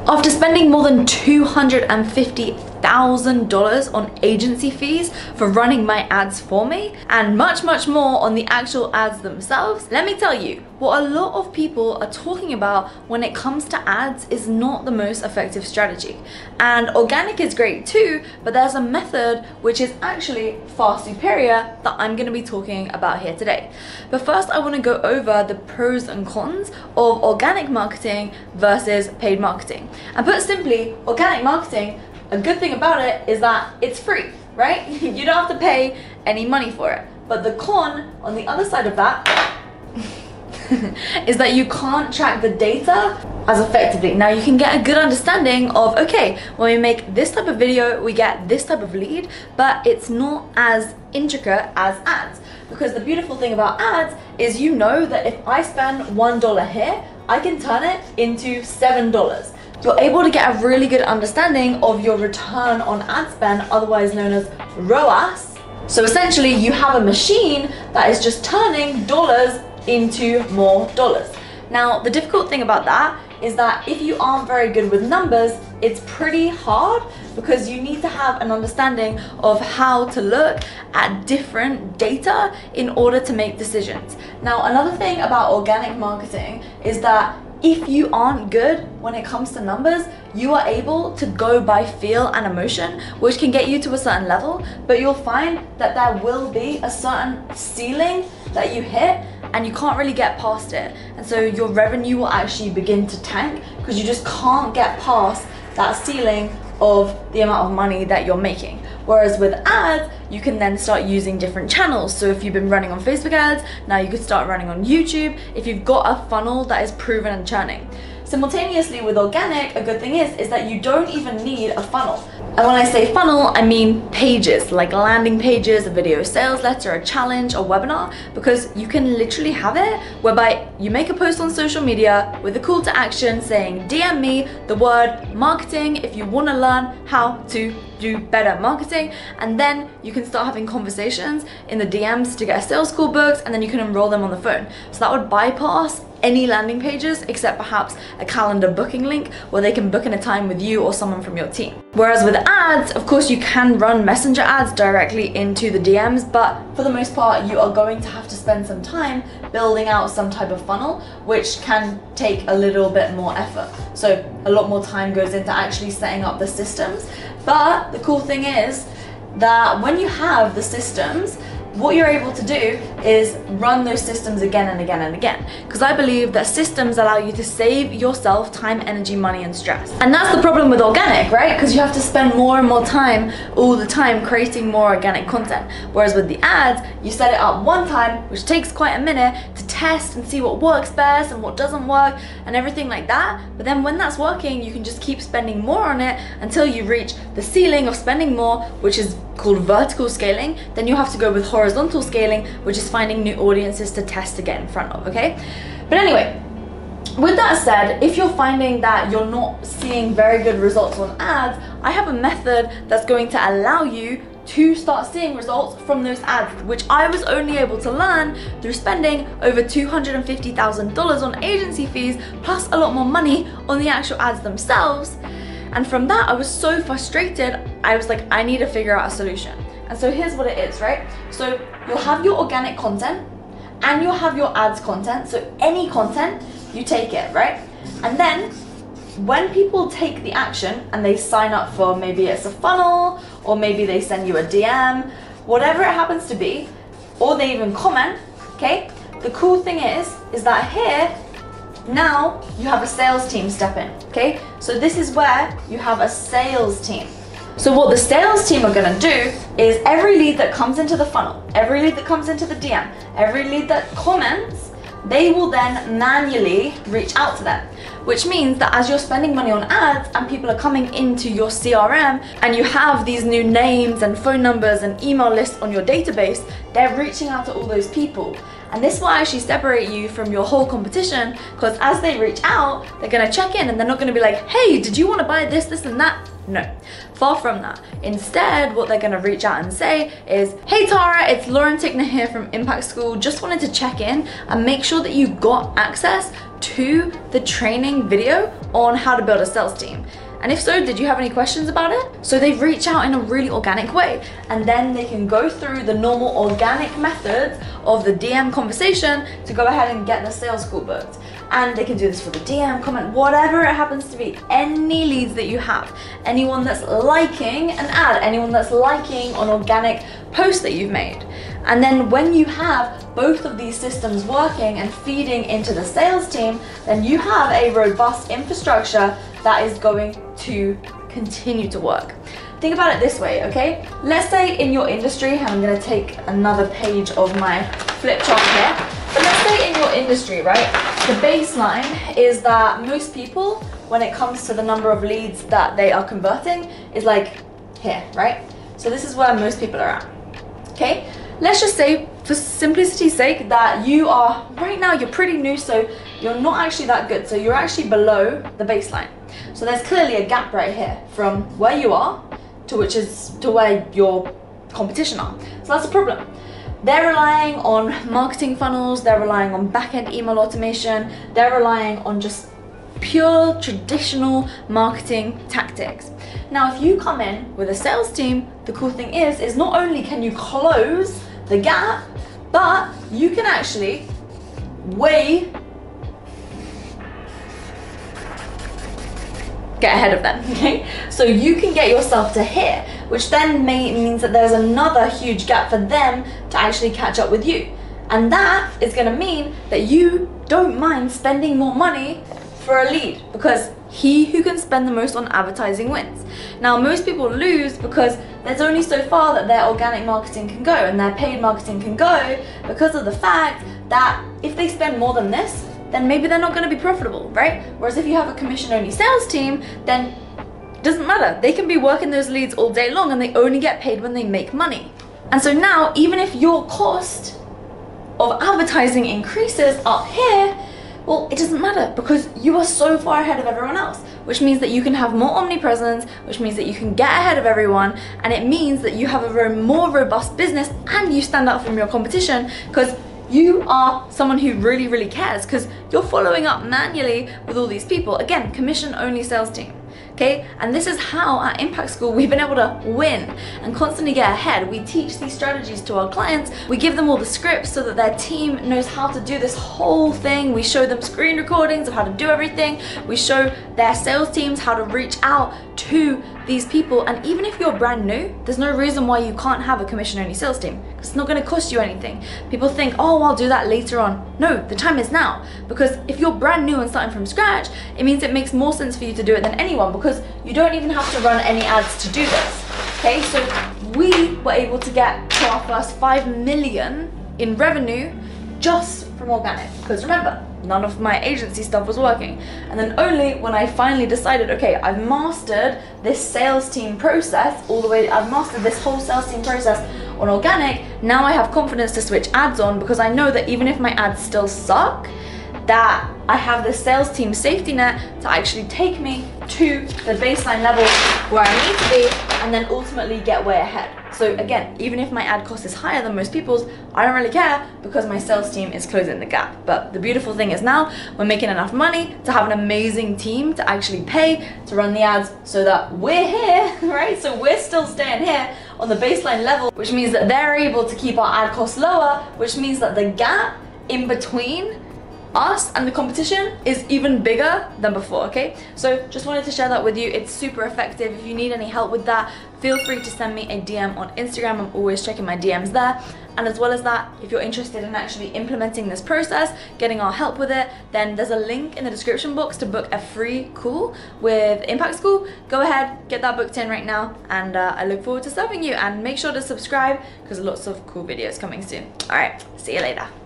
After spending more than $250,000 on agency fees for running my ads for me, and much more on the actual ads themselves, let me tell you, what a lot of people are talking about when it comes to ads is not the most effective strategy. And organic is great too, but there's a method which is actually far superior that I'm going to be talking about here today. But first I want to go over the pros and cons of organic marketing versus paid marketing. And put simply, organic marketing, a good thing about it is that it's free, right? You don't have to pay any money for it. But the con on the other side of that is that you can't track the data as effectively. Now you can get a good understanding of, okay, when we make this type of video, we get this type of lead, but it's not as intricate as ads. Because the beautiful thing about ads is you know that if I spend $1 here, I can turn it into $7. You're able to get a really good understanding of your return on ad spend, otherwise known as ROAS. So essentially you have a machine that is just turning dollars into more dollars. Now the difficult thing about that is that if you aren't very good with numbers, it's pretty hard because you need to have an understanding of how to look at different data in order to make decisions. Now another thing about organic marketing is that if you aren't good when it comes to numbers, you are able to go by feel and emotion, which can get you to a certain level, but you'll find that there will be a certain ceiling that you hit and you can't really get past it. And so your revenue will actually begin to tank because you just can't get past that ceiling of the amount of money that you're making. Whereas with ads, you can then start using different channels. So if you've been running on Facebook ads, now you could start running on YouTube if you've got a funnel that is proven and churning. Simultaneously with organic, a good thing is that you don't even need a funnel. And when I say funnel, I mean pages, like landing pages, a video sales letter, a challenge, a webinar, because you can literally have it whereby you make a post on social media with a call to action saying, DM me the word marketing if you want to learn how to do better marketing, and then you can start having conversations in the DMs to get a sales call booked, and then you can enroll them on the phone. So that would bypass any landing pages except perhaps a calendar booking link where they can book in a time with you or someone from your team. Whereas with ads, of course you can run messenger ads directly into the DMs, but for the most part you are going to have to spend some time building out some type of funnel, which can take a little bit more effort. So a lot more time goes into actually setting up the systems. But the cool thing is that when you have the systems, what you're able to do is run those systems again and again and again. Because I believe that systems allow you to save yourself time, energy, money, and stress. And that's the problem with organic, right? Because you have to spend more and more time all the time creating more organic content. Whereas with the ads, you set it up one time, which takes quite a minute to test and see what works best and what doesn't work and everything like that. But then when that's working, you can just keep spending more on it until you reach the ceiling of spending more, which is called vertical scaling. Then you have to go with horizontal scaling, which is finding new audiences to test to get in front of, okay? But anyway, with that said, if you're finding that you're not seeing very good results on ads, I have a method that's going to allow you to start seeing results from those ads, which I was only able to learn through spending over $250,000 on agency fees, plus a lot more money on the actual ads themselves. And from that, I was so frustrated, I was like, I need to figure out a solution. And so here's what it is, right? So you'll have your organic content and you'll have your ads content. So any content, you take it, right? And then when people take the action and they sign up for, maybe it's a funnel, or maybe they send you a DM, whatever it happens to be, or they even comment, okay? The cool thing is that here, now you have a sales team step in, okay? So this is where you have a sales team. So what the sales team are gonna do is every lead that comes into the funnel, every lead that comes into the DM, every lead that comments, they will then manually reach out to them. Which means that as you're spending money on ads and people are coming into your CRM and you have these new names and phone numbers and email lists on your database, they're reaching out to all those people. And this will actually separate you from your whole competition, because as they reach out, they're gonna check in and they're not gonna be like, hey, did you wanna buy this, this, and that? No, far from that. Instead, what they're gonna reach out and say is, hey Tara, it's Lauren Tickner here from Impact School. Just wanted to check in and make sure that you got access to the training video on how to build a sales team. And if so, did you have any questions about it? So they reach out in a really organic way, and then they can go through the normal organic methods of the DM conversation to go ahead and get the sales call booked. And they can do this for the DM, comment, whatever it happens to be, any leads that you have, anyone that's liking an ad, anyone that's liking an organic post that you've made. And then when you have both of these systems working and feeding into the sales team, then you have a robust infrastructure that is going to continue to work. Think about it this way, okay? Let's say in your industry, and I'm gonna take another page of my flip chart here, but let's say in your industry, right, the baseline is that most people, when it comes to the number of leads that they are converting, is like here, right? So this is where most people are at, okay? Let's just say, for simplicity's sake, that you are, right now you're pretty new, so you're not actually that good. So you're actually below the baseline. So there's clearly a gap right here from where you are to where your competition are. So that's a problem. They're relying on marketing funnels, they're relying on back-end email automation, they're relying on just pure traditional marketing tactics. Now, if you come in with a sales team, the cool thing is not only can you close the gap, but you can actually get ahead of them, okay? So you can get yourself to here, which then means that there's another huge gap for them to actually catch up with you. And that is gonna mean that you don't mind spending more money for a lead, because he who can spend the most on advertising wins. Now, most people lose because there's only so far that their organic marketing can go and their paid marketing can go, because of the fact that if they spend more than this, then maybe they're not going to be profitable, right? Whereas if you have a commission-only sales team, then it doesn't matter. They can be working those leads all day long and they only get paid when they make money. And so now, even if your cost of advertising increases up here, well, it doesn't matter because you are so far ahead of everyone else, which means that you can have more omnipresence, which means that you can get ahead of everyone, and it means that you have a more robust business and you stand out from your competition because you are someone who really, really cares, because you're following up manually with all these people. Again, commission-only sales team. Okay, and this is how at Impact School we've been able to win and constantly get ahead. We teach these strategies to our clients. We give them all the scripts so that their team knows how to do this whole thing. We show them screen recordings of how to do everything. We show their sales teams how to reach out to these people. And even if you're brand new, there's no reason why you can't have a commission-only sales team, because it's not going to cost you anything. People think, oh, I'll do that later on. No, the time is now, because if you're brand new and starting from scratch, it means it makes more sense for you to do it than anyone, because you don't even have to run any ads to do this. Okay, so we were able to get to our first 5 million in revenue just from organic, because remember, none of my agency stuff was working. And then only when I finally decided, okay, I've mastered this sales team process all the way, I've mastered this whole sales team process on organic, now I have confidence to switch ads on, because I know that even if my ads still suck, that I have this sales team safety net to actually take me to the baseline level where I need to be, and then ultimately get way ahead. So again, even if my ad cost is higher than most people's, I don't really care because my sales team is closing the gap. But the beautiful thing is now we're making enough money to have an amazing team to actually pay to run the ads, so that we're here, right? So we're still staying here on the baseline level, which means that they're able to keep our ad costs lower, which means that the gap in between us and the competition is even bigger than before, okay? So just wanted to share that with you. It's super effective. If you need any help with that, feel free to send me a DM on Instagram. I'm always checking my DMs there. And as well as that, if you're interested in actually implementing this process, getting our help with it, then there's a link in the description box to book a free call with Impact School. Go ahead, get that booked in right now, and I look forward to serving you. And make sure to subscribe because lots of cool videos coming soon. All right, see you later.